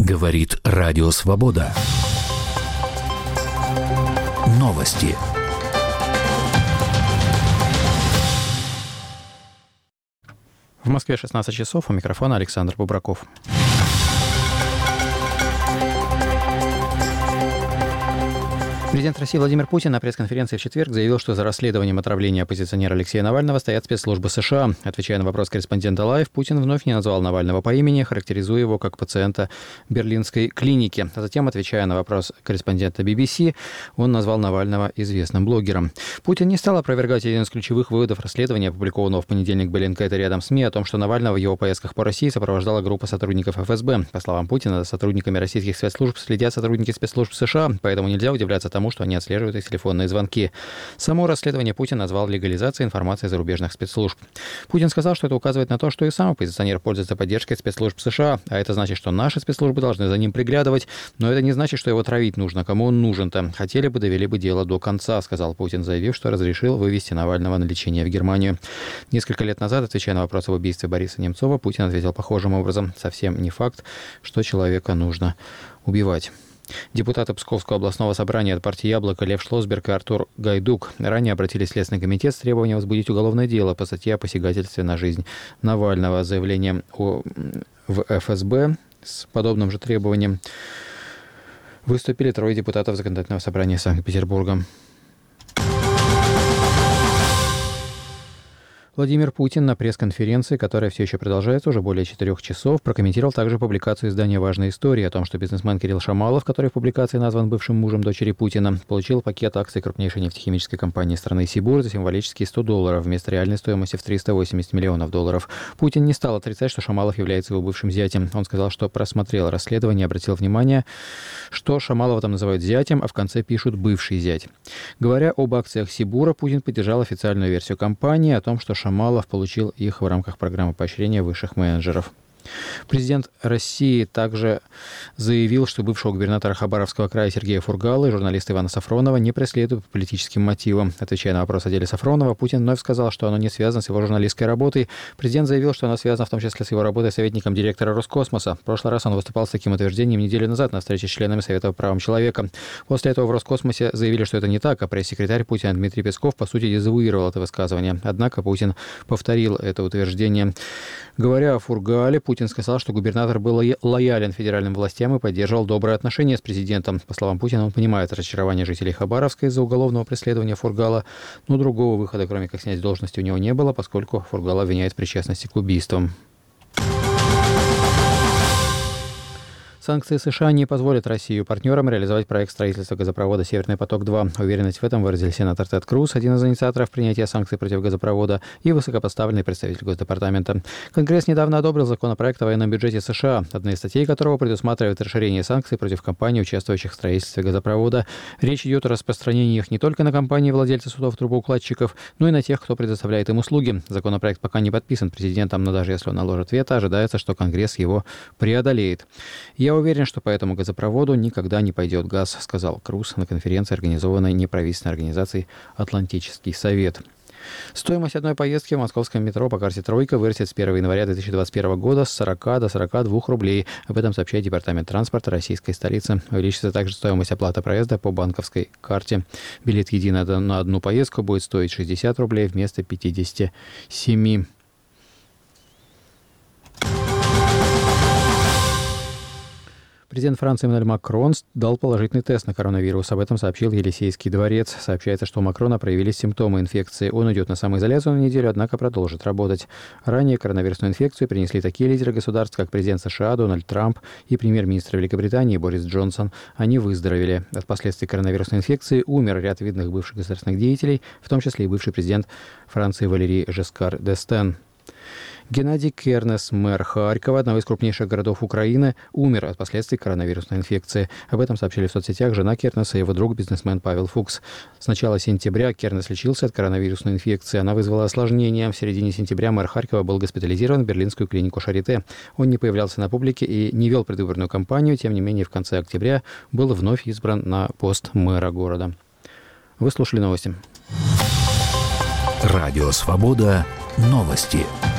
Говорит Радио Свобода. Новости. В Москве 16 часов. У микрофона Александр Бубраков. Президент России Владимир Путин на пресс-конференции в четверг заявил, что за расследованием отравления оппозиционера Алексея Навального стоят спецслужбы США. Отвечая на вопрос корреспондента Live, Путин вновь не назвал Навального по имени, характеризуя его как пациента берлинской клиники. А затем, отвечая на вопрос корреспондента BBC, он назвал Навального известным блогером. Путин не стал опровергать один из ключевых выводов расследования, опубликованного в понедельник Bellingcat и рядом СМИ, о том, что Навального в его поездках по России сопровождала группа сотрудников ФСБ. По словам Путина, за сотрудниками российских спецслужб следят сотрудники спецслужб США, поэтому нельзя удивляться тому, что они отслеживают их телефонные звонки. Само расследование Путин назвал легализацией информации зарубежных спецслужб. Путин сказал, что это указывает на то, что и сам оппозиционер пользуется поддержкой спецслужб США, а это значит, что наши спецслужбы должны за ним приглядывать, но это не значит, что его травить нужно. Кому он нужен-то? Хотели бы, довели бы дело до конца, сказал Путин, заявив, что разрешил вывести Навального на лечение в Германию. Несколько лет назад, отвечая на вопрос об убийстве Бориса Немцова, Путин ответил похожим образом: совсем не факт, что человека нужно убивать. Депутаты Псковского областного собрания от партии «Яблоко» Лев Шлосберг и Артур Гайдук ранее обратились в Следственный комитет с требованием возбудить уголовное дело по статье о посягательстве на жизнь Навального. Заявлением в ФСБ с подобным же требованием выступили 3 депутатов Законодательного собрания Санкт-Петербурга. Владимир Путин на пресс-конференции, которая все еще продолжается уже более 4 часов, прокомментировал также публикацию издания «Важная история» о том, что бизнесмен Кирилл Шамалов, который в публикации назван бывшим мужем дочери Путина, получил пакет акций крупнейшей нефтехимической компании страны Сибур за символические $100 вместо реальной стоимости в $380 миллионов. Путин не стал отрицать, что Шамалов является его бывшим зятем. Он сказал, что просмотрел расследование и обратил внимание, что Шамалова там называют зятем, а в конце пишут «бывший зять». Говоря об акциях Сибура, Путин поддержал официальную версию компании о том, что Шамалов получил их в рамках программы поощрения высших менеджеров. Президент России также заявил, что бывшего губернатора Хабаровского края Сергея Фургала и журналиста Ивана Сафронова не преследуют по политическим мотивам. Отвечая на вопрос о деле Сафронова, Путин вновь сказал, что оно не связано с его журналистской работой. Президент заявил, что оно связано в том числе с его работой советником директора Роскосмоса. В прошлый раз он выступал с таким утверждением неделю назад на встрече с членами Совета по правам человека. После этого в Роскосмосе заявили, что это не так, а пресс-секретарь Путина Дмитрий Песков, по сути, дезавуировал это высказывание. Однако Путин повторил это утверждение. Говоря о Фургале, Путин сказал, что губернатор был лоялен федеральным властям и поддерживал добрые отношения с президентом. По словам Путина, он понимает разочарование жителей Хабаровска из-за уголовного преследования Фургала, но другого выхода, кроме как снять с должности, у него не было, поскольку Фургала обвиняет в причастности к убийствам. Санкции США не позволят России и партнерам реализовать проект строительства газопровода «Северный поток-2». Уверенность в этом выразили сенатор Тед Круз, один из инициаторов принятия санкций против газопровода, и высокопоставленный представитель Госдепартамента. Конгресс недавно одобрил законопроект о военном бюджете США, одна из статей которого предусматривает расширение санкций против компаний, участвующих в строительстве газопровода. Речь идет о распространении их не только на компании владельцы судов трубоукладчиков, но и на тех, кто предоставляет им услуги. Законопроект пока не подписан президентом, но даже если он наложит вето, ожидается, что Конгресс его преодолеет. «Я уверен, что по этому газопроводу никогда не пойдет газ», сказал Круз на конференции, организованной неправительственной организацией «Атлантический совет». Стоимость одной поездки в московском метро по карте «Тройка» вырастет с 1 января 2021 года с 40 до 42 рублей. Об этом сообщает Департамент транспорта российской столицы. Увеличится также стоимость оплаты проезда по банковской карте. Билет единый на одну поездку будет стоить 60 рублей вместо 57. Президент Франции Эммануэль Макрон дал положительный тест на коронавирус. Об этом сообщил Елисейский дворец. Сообщается, что у Макрона проявились симптомы инфекции. Он идет на самоизоляцию на неделю, однако продолжит работать. Ранее коронавирусную инфекцию принесли такие лидеры государств, как президент США Дональд Трамп и премьер-министр Великобритании Борис Джонсон. Они выздоровели. От последствий коронавирусной инфекции умер ряд видных бывших государственных деятелей, в том числе и бывший президент Франции Валерий Жескар д'Эстен. Геннадий Кернес, мэр Харькова, одного из крупнейших городов Украины, умер от последствий коронавирусной инфекции. Об этом сообщили в соцсетях жена Кернеса и его друг, бизнесмен Павел Фукс. С начала сентября Кернес лечился от коронавирусной инфекции. Она вызвала осложнения. В середине сентября мэр Харькова был госпитализирован в берлинскую клинику Шарите. Он не появлялся на публике и не вел предвыборную кампанию. Тем не менее, в конце октября был вновь избран на пост мэра города. Вы слушали новости. Радио «Свобода». Новости.